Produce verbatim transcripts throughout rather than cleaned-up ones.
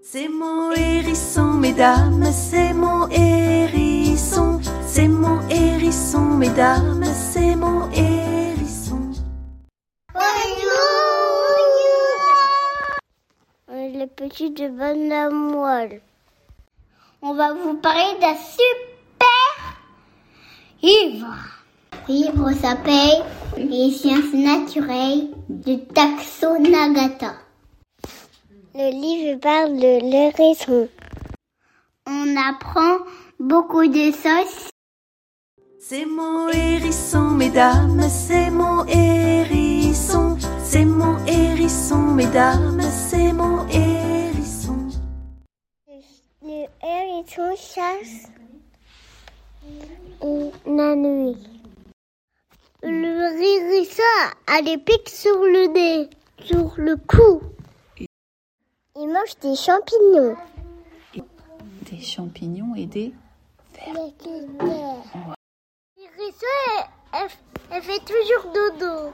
C'est mon hérisson, mesdames, c'est mon hérisson. C'est mon hérisson, mesdames, c'est mon hérisson. Bonjour. Le petit de Madame Moelle. On va vous parler d'un super livre. Le livre s'appelle Les sciences naturelles de Tasso Nagata. Le livre parle de l'hérisson. On apprend beaucoup de choses. C'est mon hérisson, mesdames, c'est mon hérisson. C'est mon hérisson, mesdames, c'est mon hérisson. Le hérisson chasse la nuit. Le hérisson a des pics sur le nez, sur le cou. Il mange des champignons. Des champignons et des vers. L'hérisson, elle, elle fait toujours dodo.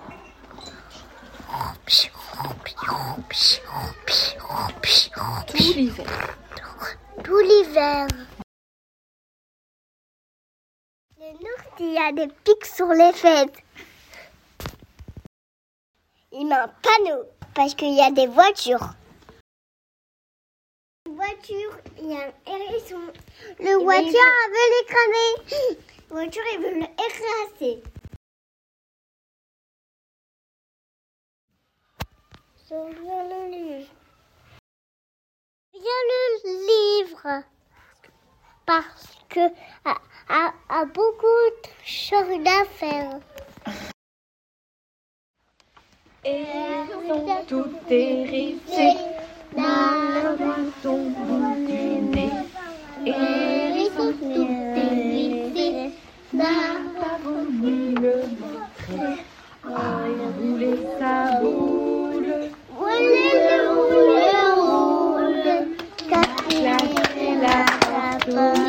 Tout l'hiver. Tout l'hiver. Le nours, il a des pics sur les fesses. Il met un panneau parce qu'il y a des voitures. Une voiture, il y a un hérisson. Le voiture, elle veut l'écraser. La voiture, elle veut l'écraser. J'aime bien le livre. Bien le livre. Parce que a, a, a beaucoup de choses à faire. Et ils sont tous hérissés dans le poinçon bout du nez. Et ils sont tous hérissés dans la voulu le montrer. Oh, il voulait sa boule. Roule, roule, roule. Claquer la table.